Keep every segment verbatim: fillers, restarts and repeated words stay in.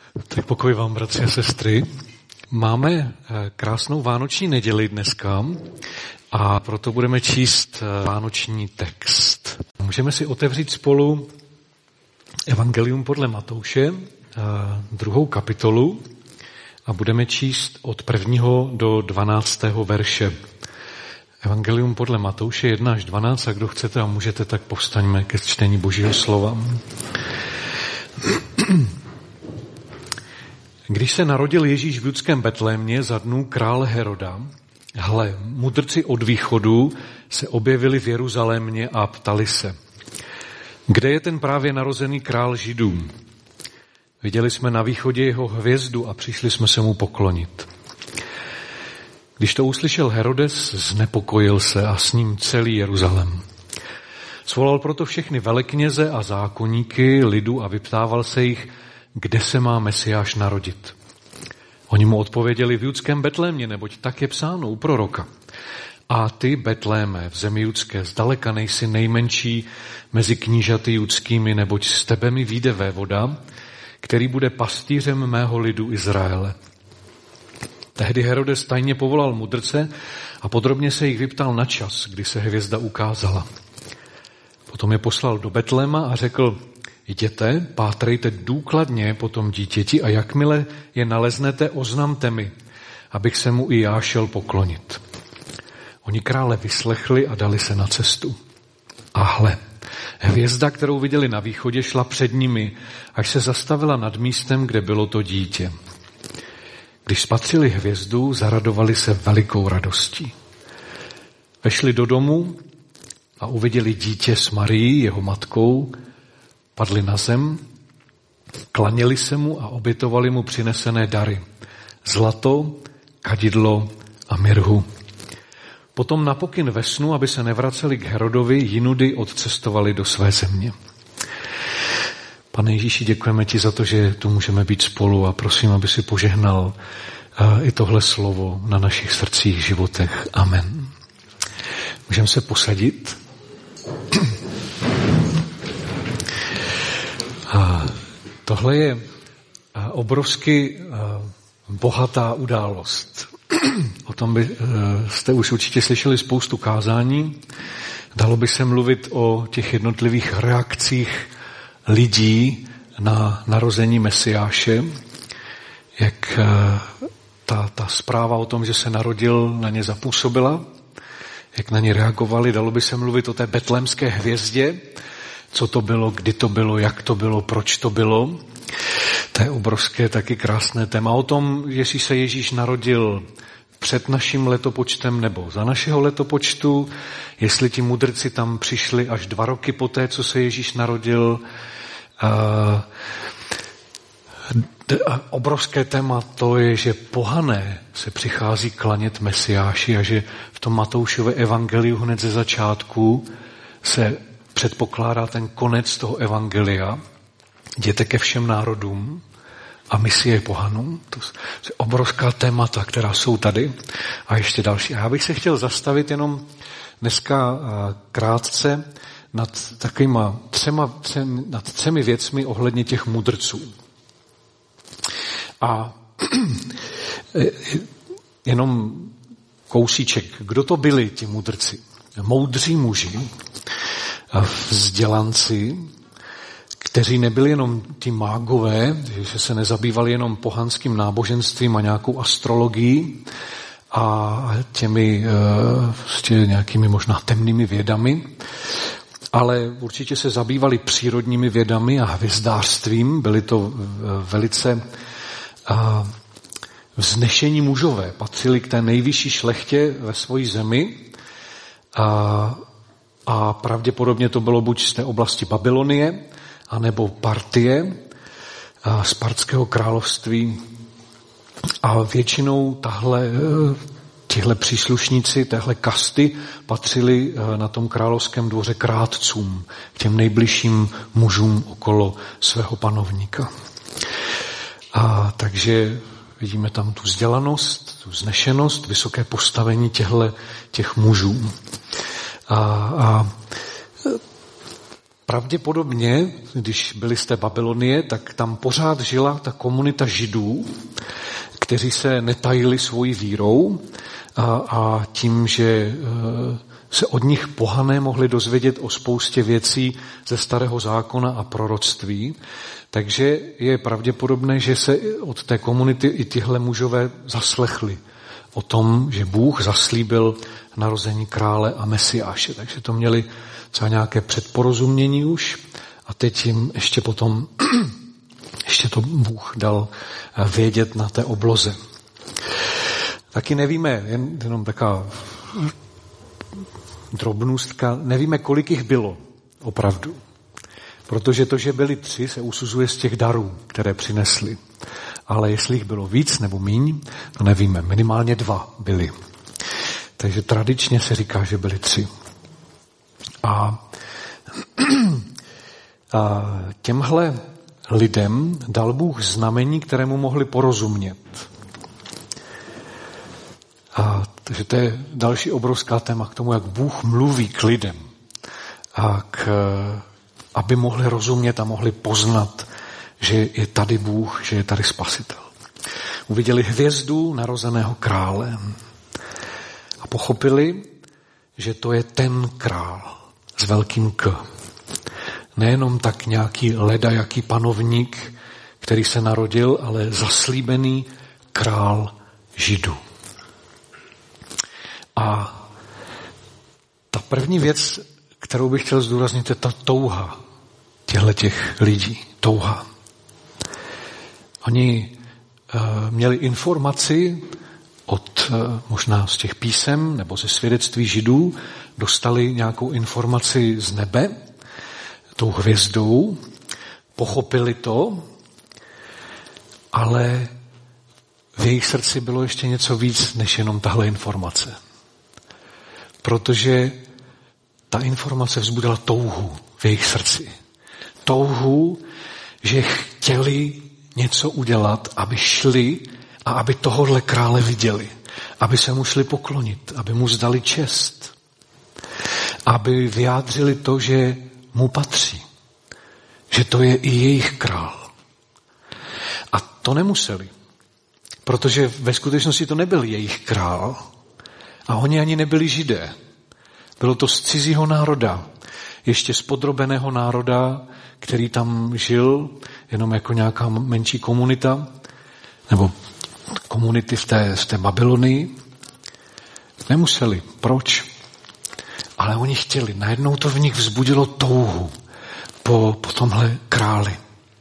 Tak pokoj vám, bratři a sestry. Máme krásnou vánoční neděli dneska a proto budeme číst vánoční text. Můžeme si otevřít spolu Evangelium podle Matouše, druhou kapitolu, a budeme číst od prvního do dvanáctého verše. Evangelium podle Matouše jedna až dvanáct, a kdo chcete a můžete, tak povstaňme ke čtení Božího slova. Když se narodil Ježíš v judském Betlémě za dnů krále Heroda, hle, mudrci od východu se objevili v Jeruzalémě a ptali se, kde je ten právě narozený král Židů? Viděli jsme na východě jeho hvězdu a přišli jsme se mu poklonit. Když to uslyšel Herodes, znepokojil se a s ním celý Jeruzalém. Svolal proto všechny velekněze a zákonníky lidu a vyptával se jich, kde se má Mesiáš narodit. Oni mu odpověděli v judském Betlémě, neboť tak je psáno u proroka. A ty, Betléme, v zemi judské, zdaleka nejsi nejmenší mezi knížaty judskými, neboť z tebe mi vyjde vévoda, který bude pastýřem mého lidu Izraele. Tehdy Herodes tajně povolal mudrce a podrobně se jich vyptal na čas, kdy se hvězda ukázala. Potom je poslal do Betléma a řekl, jděte, pátrejte důkladně po tom dítěti a jakmile je naleznete, oznamte mi, abych se mu i já šel poklonit. Oni krále vyslechli a dali se na cestu. A hle, hvězda, kterou viděli na východě, šla před nimi, až se zastavila nad místem, kde bylo to dítě. Když spatřili hvězdu, zaradovali se velikou radostí. Vešli do domu a uviděli dítě s Marií, jeho matkou, padli na zem, klaněli se mu a obětovali mu přinesené dary. Zlato, kadidlo a mirhu. Potom na pokyn ve snu, aby se nevraceli k Herodovi, jinudy odcestovali do své země. Pane Ježíši, děkujeme ti za to, že tu můžeme být spolu a prosím, aby si požehnal i tohle slovo na našich srdcích, životech. Amen. Můžeme se posadit. A tohle je obrovsky bohatá událost. O tom byste už určitě slyšeli spoustu kázání. Dalo by se mluvit o těch jednotlivých reakcích lidí na narození Mesiáše, jak ta, ta zpráva o tom, že se narodil, na ně zapůsobila, jak na ně reagovali. Dalo by se mluvit o té betlémské hvězdě, co to bylo, kdy to bylo, jak to bylo, proč to bylo. To je obrovské, taky krásné téma. O tom, jestli se Ježíš narodil před naším letopočtem nebo za našeho letopočtu, jestli ti mudrci tam přišli až dva roky poté, co se Ježíš narodil. A obrovské téma to je, že pohané se přichází klanět Mesiáši a že v tom Matoušově evangeliu hned ze začátku se předpokládá ten konec toho evangelia. Jděte ke všem národům a misie pohanům. To je obrovská témata, která jsou tady. A ještě další. A já bych se chtěl zastavit jenom dneska krátce nad takovýma třema, třem, nad třemi věcmi ohledně těch mudrců. A jenom kousíček. Kdo to byli ti mudrci? Moudří muži, vzdělanci, kteří nebyli jenom ti mágové, že se nezabývali jenom pohanským náboženstvím a nějakou astrologií a těmi prostě nějakými možná temnými vědami, ale určitě se zabývali přírodními vědami a hvězdářstvím. Byli to velice vznešení mužové, patřili k té nejvyšší šlechtě ve své zemi a, a pravděpodobně to bylo buď z té oblasti Babylonie, anebo Partie, a z Partského království. A většinou tahle, tihle příslušníci téhle kasty patřili na tom královském dvoře k rádcům, k těm nejbližším mužům okolo svého panovníka. A takže vidíme tam tu vzdělanost, tu vznešenost, vysoké postavení těchto těch mužů. A, a pravděpodobně, když byli z té Babylonie, tak tam pořád žila ta komunita Židů, kteří se netajili svojí vírou a, a tím, že se od nich pohané mohli dozvědět o spoustě věcí ze Starého zákona a proroctví. Takže je pravděpodobné, že se od té komunity i tihle mužové zaslechli o tom, že Bůh zaslíbil narození krále a Mesiáše. Takže to měli třeba nějaké předporozumění už a teď jim ještě potom ještě to Bůh dal vědět na té obloze. Taky nevíme, jen, jenom taková drobnůstka, nevíme, kolik jich bylo opravdu. Protože to, že byli tři, se usuzuje z těch darů, které přinesli. Ale jestli jich bylo víc nebo míň, to nevíme. Minimálně dva byli. Takže tradičně se říká, že byli tři. A, a těmhle lidem dal Bůh znamení, kterému mohli porozumět. A, takže to je další obrovská téma k tomu, jak Bůh mluví k lidem. A k, aby mohli rozumět a mohli poznat, že je tady Bůh, že je tady Spasitel. Uviděli hvězdu narozeného krále a pochopili, že to je ten král s velkým K. Nejenom tak nějaký ledajaký panovník, který se narodil, ale zaslíbený král Židů. A ta první věc, kterou bych chtěl zdůraznit, je ta touha těchto lidí. Touha. Oni uh, měli informaci od uh, možná z těch písem nebo ze svědectví Židů, dostali nějakou informaci z nebe, tou hvězdou, pochopili to, ale v jejich srdci bylo ještě něco víc, než jenom tahle informace. Protože ta informace vzbudila touhu v jejich srdci. Touhu, že chtěli něco udělat, aby šli a aby tohohle krále viděli. Aby se mu šli poklonit, aby mu zdali čest. Aby vyjádřili to, že mu patří. Že to je i jejich král. A to nemuseli. Protože ve skutečnosti to nebyl jejich král. A oni ani nebyli Židé. Bylo to z cizího národa. Ještě z podrobeného národa, který tam žil, jenom jako nějaká menší komunita, nebo komunity v té, v té Babylonii. Nemuseli. Proč? Ale oni chtěli. Najednou to v nich vzbudilo touhu po, po tomhle králi.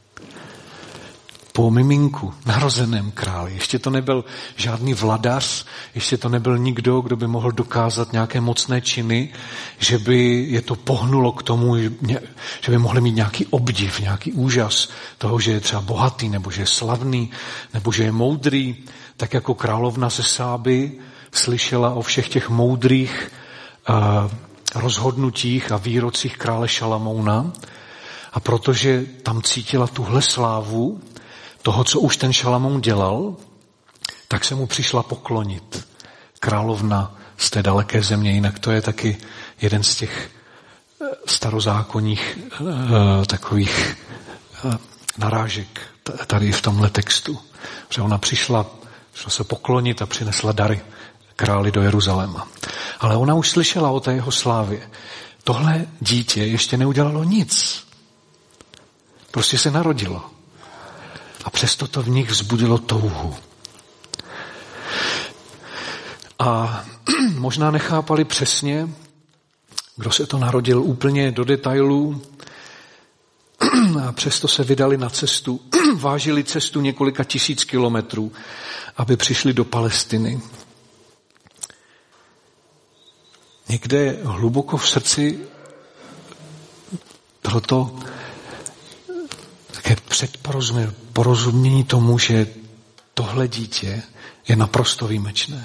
Po miminku, narozeném králi. Ještě to nebyl žádný vladař, ještě to nebyl nikdo, kdo by mohl dokázat nějaké mocné činy, že by je to pohnulo k tomu, že by mohli mít nějaký obdiv, nějaký úžas toho, že je třeba bohatý, nebo že je slavný, nebo že je moudrý, tak jako královna ze Sáby slyšela o všech těch moudrých uh, rozhodnutích a výrocích krále Šalamouna a protože tam cítila tuhle slávu, toho, co už ten Šalamoun dělal, tak se mu přišla poklonit. Královna z té daleké země, jinak to je taky jeden z těch starozákonních uh, takových uh, narážek tady v tomhle textu. Že ona přišla, přišla se poklonit a přinesla dary králi do Jeruzaléma. Ale ona už slyšela o té jeho slávě. Tohle dítě ještě neudělalo nic. Prostě se narodilo. A přesto to v nich vzbudilo touhu. A možná nechápali přesně, kdo se to narodil úplně do detailů, a přesto se vydali na cestu, vážili cestu několika tisíc kilometrů, aby přišli do Palestiny. Někde hluboko v srdci bylo to také předporozumění tomu, že tohle dítě je naprosto výjimečné.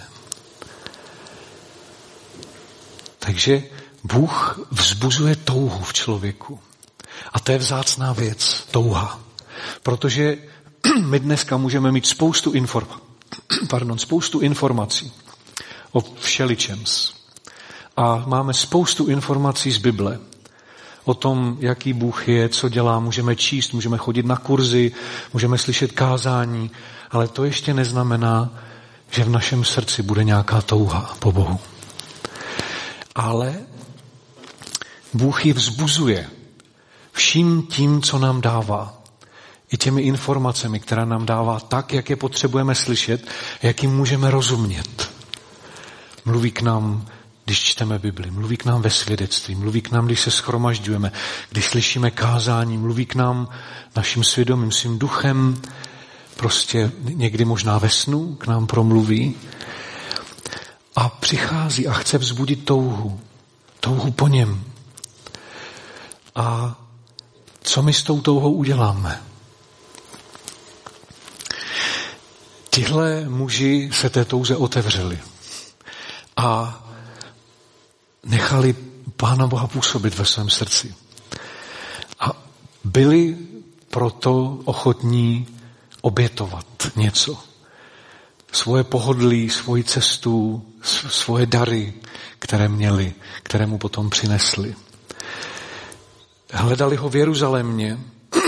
Takže Bůh vzbuzuje touhu v člověku. A to je vzácná věc, touha. Protože my dneska můžeme mít spoustu, inform- pardon, spoustu informací o všeličems. A máme spoustu informací z Bible o tom, jaký Bůh je, co dělá, můžeme číst, můžeme chodit na kurzy, můžeme slyšet kázání, ale to ještě neznamená, že v našem srdci bude nějaká touha po Bohu. Ale Bůh ji vzbuzuje vším tím, co nám dává. I těmi informacemi, které nám dává tak, jak je potřebujeme slyšet, jak jim můžeme rozumět. Mluví k nám, když čteme Bibli, mluví k nám ve svědectví, mluví k nám, když se shromažďujeme, když slyšíme kázání, mluví k nám naším svědomím, svým duchem, prostě někdy možná ve snu k nám promluví a přichází a chce vzbudit touhu, touhu po něm. A co my s tou touhou uděláme? Tihle muži se té touze otevřeli a nechali Pána Boha působit ve svém srdci. A byli proto ochotní obětovat něco. Svoje pohodlí, svoji cestu, svoje dary, které měli, které mu potom přinesli. Hledali ho v Jeruzalémě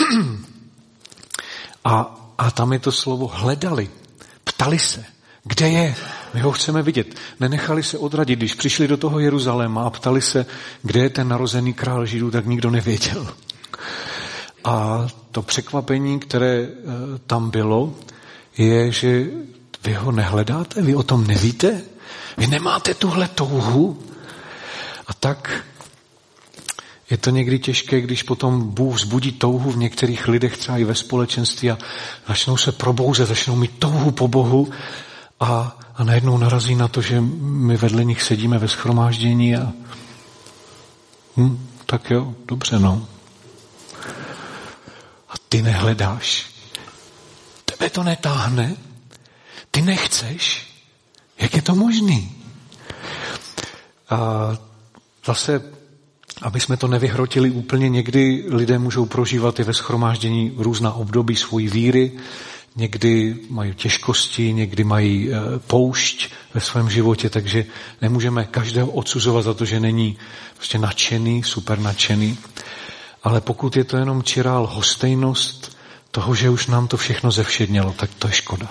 a, a tam je to slovo hledali. Ptali se, kde je? My ho chceme vidět. Nenechali se odradit. Když přišli do toho Jeruzaléma a ptali se, kde je ten narozený král Židů, tak nikdo nevěděl. A to překvapení, které tam bylo, je, že vy ho nehledáte, vy o tom nevíte, vy nemáte tuhle touhu. A tak je to někdy těžké, když potom Bůh vzbudí touhu v některých lidech, třeba i ve společenství a začnou se probouzet, začnou mít touhu po Bohu a, a najednou narazí na to, že my vedle nich sedíme ve shromáždění a hm, tak jo, dobře no. A ty nehledáš. Tebe to netáhne. Ty nechceš. Jak je to možný? A zase, aby jsme to nevyhrotili úplně, někdy lidé můžou prožívat i ve shromáždění různá období svojí víry, někdy mají těžkosti, někdy mají poušť ve svém životě, takže nemůžeme každého odsuzovat za to, že není prostě nadšený, super nadšený. Ale pokud je to jenom čirá lhostejnost toho, že už nám to všechno zevšednělo, tak to je škoda.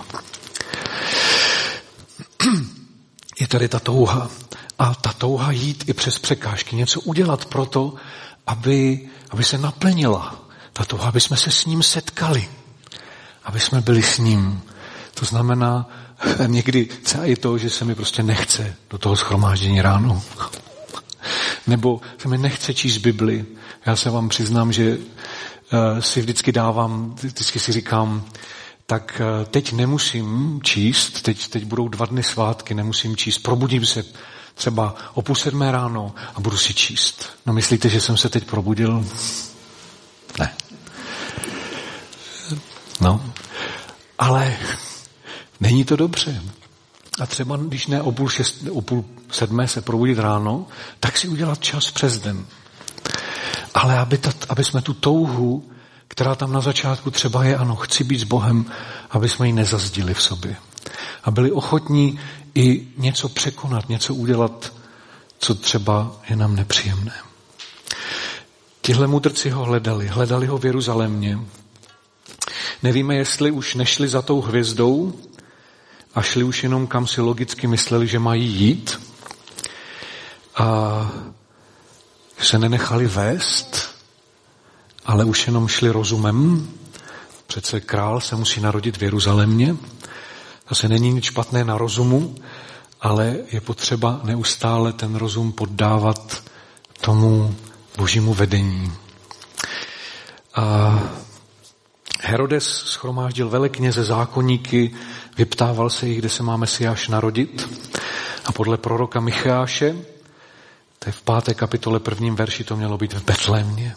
Je tady ta touha. A ta touha jít i přes překážky, něco udělat proto, aby, aby se naplnila. Ta touha, aby jsme se s ním setkali. Aby jsme byli s ním. To znamená někdy třeba i to, že se mi prostě nechce do toho shromáždění ráno. Nebo se mi nechce číst Bibli. Já se vám přiznám, že uh, si vždycky dávám, vždycky si říkám, tak uh, teď nemusím číst, teď, teď budou dva dny svátky, nemusím číst, probudím se třeba o půl sedmé ráno a budu si číst. No myslíte, že jsem se teď probudil? Ne. No, ale není to dobře. A třeba, když ne o půl, šest, o půl sedmé se probudit ráno, tak si udělat čas přes den. Ale aby, ta, aby jsme tu touhu, která tam na začátku třeba je, ano, chci být s Bohem, aby jsme ji nezazdili v sobě. A byli ochotní i něco překonat, něco udělat, co třeba je nám nepříjemné. Tihle mudrci ho hledali, hledali ho v Jeruzalémě. Nevíme, jestli už nešli za tou hvězdou a šli už jenom kam si logicky mysleli, že mají jít a se nenechali vést, ale už jenom šli rozumem. Přece král se musí narodit v Jeruzalémě. Zase není nic špatné na rozumu, ale je potřeba neustále ten rozum poddávat tomu božímu vedení. A Herodes shromáždil velekněze, zákonníky, vyptával se jich, kde se má Mesiáš narodit. A podle proroka Micheáše, to je v páté kapitole prvním verši, to mělo být v Betlémě.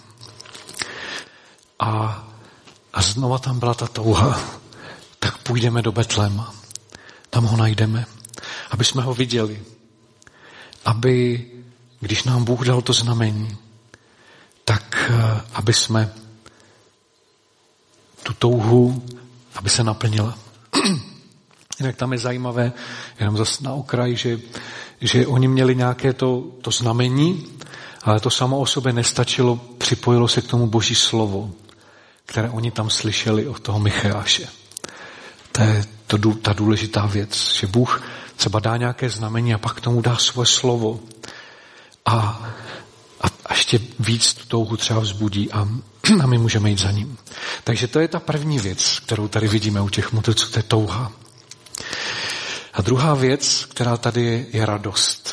A, a znova tam byla ta touha. Tak půjdeme do Betléma. Tam ho najdeme. Aby jsme ho viděli. Aby, když nám Bůh dal to znamení, tak aby jsme tu touhu, aby se naplnila. Jinak tam je zajímavé, jenom zase na okraj, že, že oni měli nějaké to, to znamení Ale to samo o sobě nestačilo, připojilo se k tomu Boží slovo, které oni tam slyšeli od toho Micheáše. To je to, ta důležitá věc, že Bůh třeba dá nějaké znamení a pak k tomu dá svoje slovo a, a, a ještě víc tu touhu třeba vzbudí a, a my můžeme jít za ním. Takže to je ta první věc, kterou tady vidíme u těch mudrců, to je touha. A druhá věc, která tady je, je radost.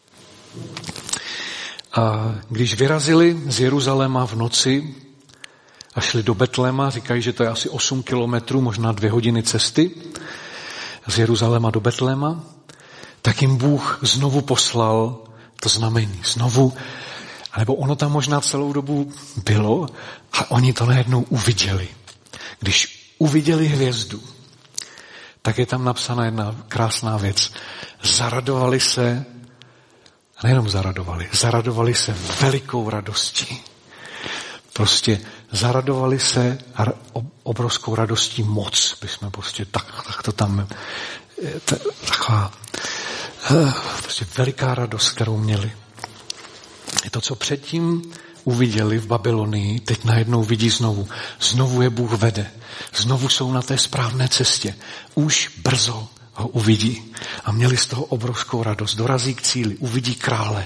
A když vyrazili z Jeruzaléma v noci a šli do Betléma, říkají, že to je asi osm kilometrů, možná dvě hodiny cesty z Jeruzaléma do Betléma, tak jim Bůh znovu poslal to znamení. Znovu, nebo ono tam možná celou dobu bylo, a oni to najednou uviděli. Když uviděli hvězdu, tak je tam napsána jedna krásná věc. Zaradovali se, a nejenom zaradovali, zaradovali se velikou radostí. Prostě zaradovali se obrovskou radostí moc. Bychom prostě tak, tak to tam, taková prostě veliká radost, kterou měli. Je to, co předtím uviděli v Babylonii, teď najednou vidí znovu. Znovu je Bůh vede. Znovu jsou na té správné cestě. Už brzo ho uvidí. A měli z toho obrovskou radost. Dorazí k cíli, uvidí krále.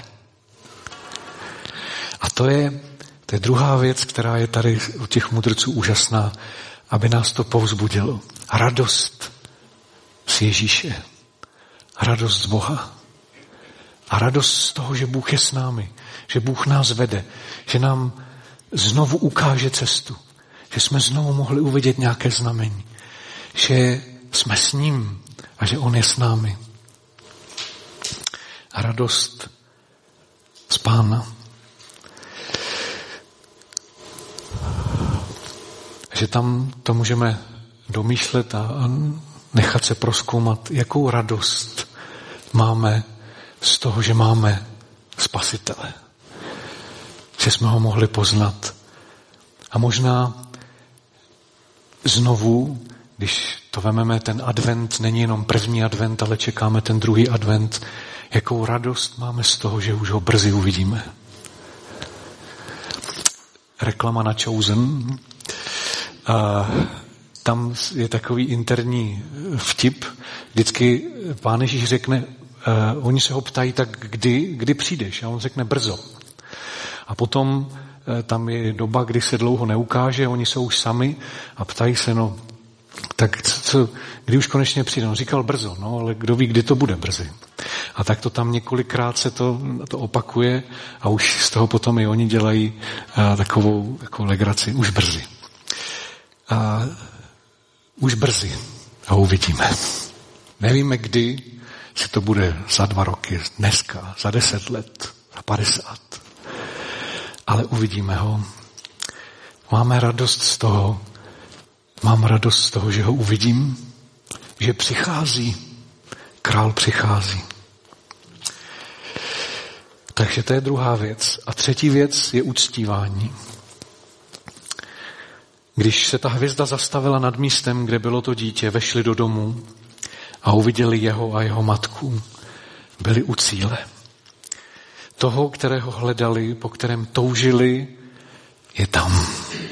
A to je, to je druhá věc, která je tady u těch mudrců úžasná, aby nás to povzbudilo. Radost z Ježíše. Radost z Boha. A radost z toho, že Bůh je s námi. Že Bůh nás vede. Že nám znovu ukáže cestu. Že jsme znovu mohli uvidět nějaké znamení. Že jsme s ním a že on je s námi. A radost z Pána. Že tam to můžeme domýšlet a nechat se prozkoumat, jakou radost máme z toho, že máme Spasitele. Že jsme ho mohli poznat. A možná znovu, když to vememe, ten advent není jenom první advent, ale čekáme ten druhý advent, jakou radost máme z toho, že už ho brzy uvidíme. Reklama na Chosen. A tam je takový interní vtip. Vždycky Pán Ježíš řekne, uh, oni se ho ptají, tak kdy, kdy přijdeš? A on řekne brzo. A potom uh, tam je doba, kdy se dlouho neukáže, oni jsou už sami a ptají se, no, tak co, co, kdy už konečně přijde? On říkal brzo, no, ale kdo ví, kdy to bude brzy. A tak to tam několikrát se to, to opakuje a už z toho potom i oni dělají uh, takovou, takovou legraci. Už brzy. A už brzy ho uvidíme. Nevíme, kdy se to bude za dva roky, dneska, za deset let, za padesát. Ale uvidíme ho. Máme radost z toho, mám radost z toho, že ho uvidím, že přichází, král přichází. Takže to je druhá věc. A třetí věc je uctívání. Když se ta hvězda zastavila nad místem, kde bylo to dítě, vešli do domu a uviděli jeho a jeho matku. Byli u cíle. Toho, kterého hledali, po kterém toužili, je tam.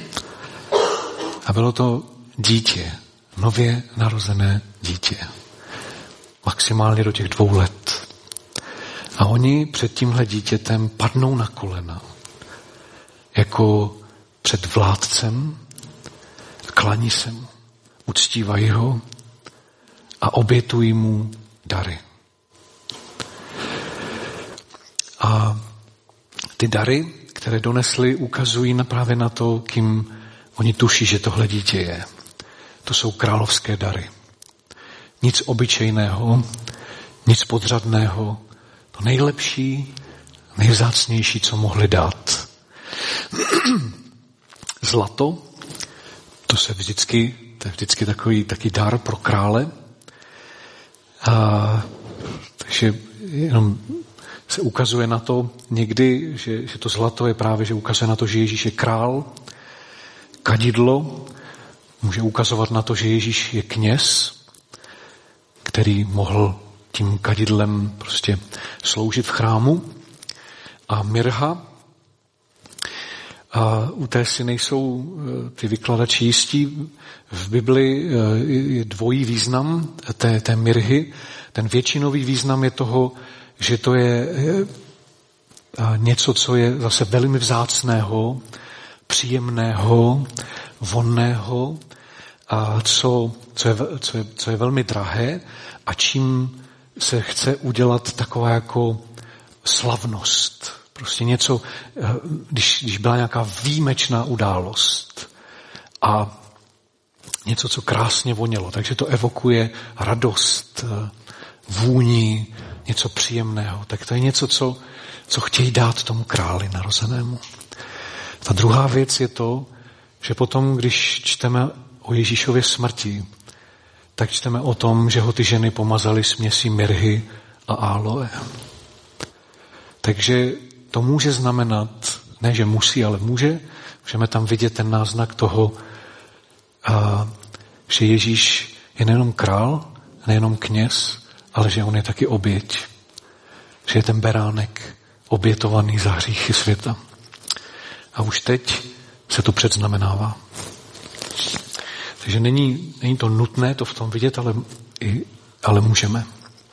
A bylo to dítě, nově narozené dítě. Maximálně do těch dvou let. A oni před tímhle dítětem padnou na kolena. Jako před vládcem, klaní se mu, uctívají ho a obětují mu dary. A ty dary, které donesli, ukazují na právě na to, kým oni tuší, že tohle dítě je. To jsou královské dary. Nic obyčejného, nic podřadného, to nejlepší, nejvzácnější, co mohli dát. Zlato, to se vždycky, to je vždycky takový taky dar pro krále. A, takže jenom se ukazuje na to někdy, že, že to zlato je právě, že ukazuje na to, že Ježíš je král. Kadidlo může ukazovat na to, že Ježíš je kněz, který mohl tím kadidlem prostě sloužit v chrámu. A mirha, A u té si nejsou ty vykladači jistí. V Bibli je dvojí význam té, té mirhy. Ten většinový význam je toho, že to je něco, co je zase velmi vzácného, příjemného, vonného, a co, co, je, co, je, co je velmi drahé a čím se chce udělat taková jako slavnost. Prostě něco, když, když byla nějaká výjimečná událost a něco, co krásně vonělo. Takže to evokuje radost, vůni, něco příjemného. Tak to je něco, co, co chtějí dát tomu králi narozenému. Ta druhá věc je to, že potom, když čteme o Ježíšově smrti, tak čteme o tom, že ho ty ženy pomazaly směsí mirhy a áloe. Takže to může znamenat, ne že musí, ale může, můžeme tam vidět ten náznak toho, a, že Ježíš je nejenom král, nejenom kněz, ale že on je taky oběť. Že je ten beránek obětovaný za hříchy světa. A už teď se to předznamenává. Takže není, není to nutné to v tom vidět, ale, i, ale můžeme.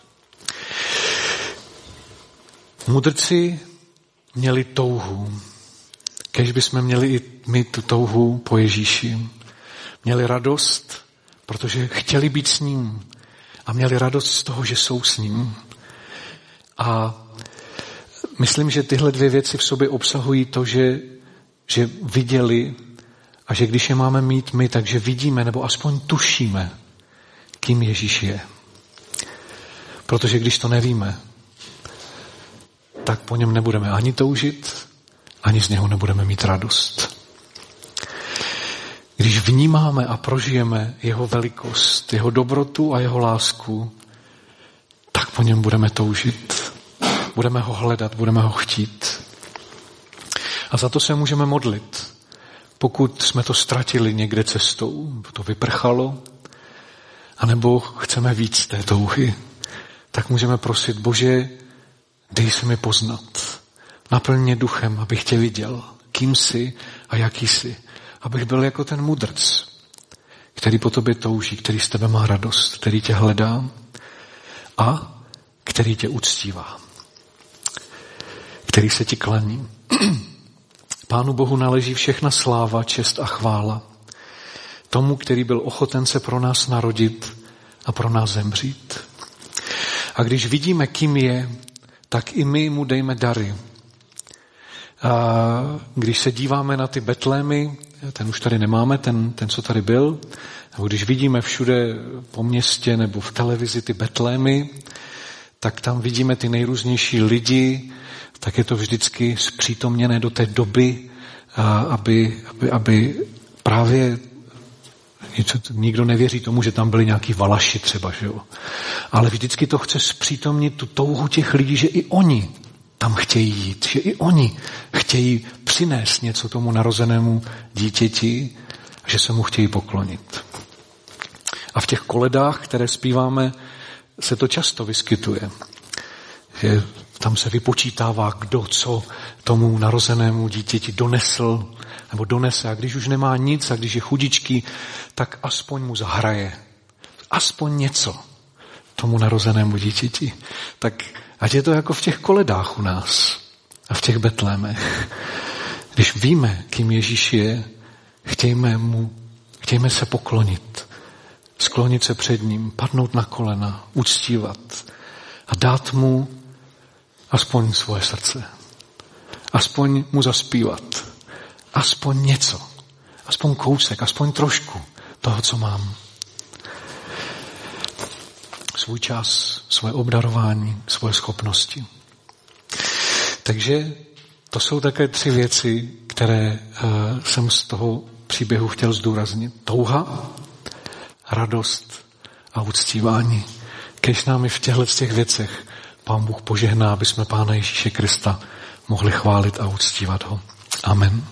Mudrci měli touhu. Kéž bychom měli i my tu touhu po Ježíši. Měli radost, protože chtěli být s ním. A měli radost z toho, že jsou s ním. A myslím, že tyhle dvě věci v sobě obsahují to, že, že viděli a že když je máme mít my, takže vidíme nebo aspoň tušíme, kým Ježíš je. Protože když to nevíme, tak po něm nebudeme ani toužit, ani z něho nebudeme mít radost. Když vnímáme a prožijeme jeho velikost, jeho dobrotu a jeho lásku, tak po něm budeme toužit. Budeme ho hledat, budeme ho chtít. A za to se můžeme modlit. Pokud jsme to ztratili někde cestou, to vyprchalo, anebo chceme víc té touhy, tak můžeme prosit, Bože, dej se mi poznat. Naplň mě duchem, abych tě viděl, kým jsi a jaký jsi. Abych byl jako ten mudrc, který po tobě touží, který z tebe má radost, který tě hledá a který tě uctívá, který se ti klaní. Pánu Bohu náleží všechna sláva, čest a chvála. Tomu, který byl ochoten se pro nás narodit a pro nás zemřít. A když vidíme, kým je, tak i my mu dejme dary. A když se díváme na ty betlémy, ten už tady nemáme, ten, ten co tady byl, nebo když vidíme všude po městě nebo v televizi ty betlémy, tak tam vidíme ty nejrůznější lidi, tak je to vždycky zpřítomněné do té doby, aby, aby, aby právě nikdo nevěří tomu, že tam byli nějaký valaši třeba, že jo. Ale vždycky to chce zpřítomnit tu touhu těch lidí, že i oni tam chtějí jít, že i oni chtějí přinést něco tomu narozenému dítěti, že se mu chtějí poklonit. A v těch koledách, které zpíváme, se to často vyskytuje. Že tam se vypočítává, kdo co tomu narozenému dítěti donesl nebo donese. A když už nemá nic a když je chudičký, tak aspoň mu zahraje. Aspoň něco tomu narozenému dítěti. Tak ať je to jako v těch koledách u nás a v těch betlémech. Když víme, kým Ježíš je, chtějme mu, chtějme se poklonit, sklonit se před ním, padnout na kolena, uctívat a dát mu aspoň svoje srdce. Aspoň mu zaspívat. Aspoň něco. Aspoň kousek, aspoň trošku toho, co mám. Svůj čas, svoje obdarování, svoje schopnosti. Takže to jsou také tři věci, které uh, jsem z toho příběhu chtěl zdůraznit. Touha, radost a uctívání. Kéž nám i v těchto těch věcech Pán Bůh požehná, aby jsme Pána Ježíše Krista mohli chválit a uctívat ho. Amen.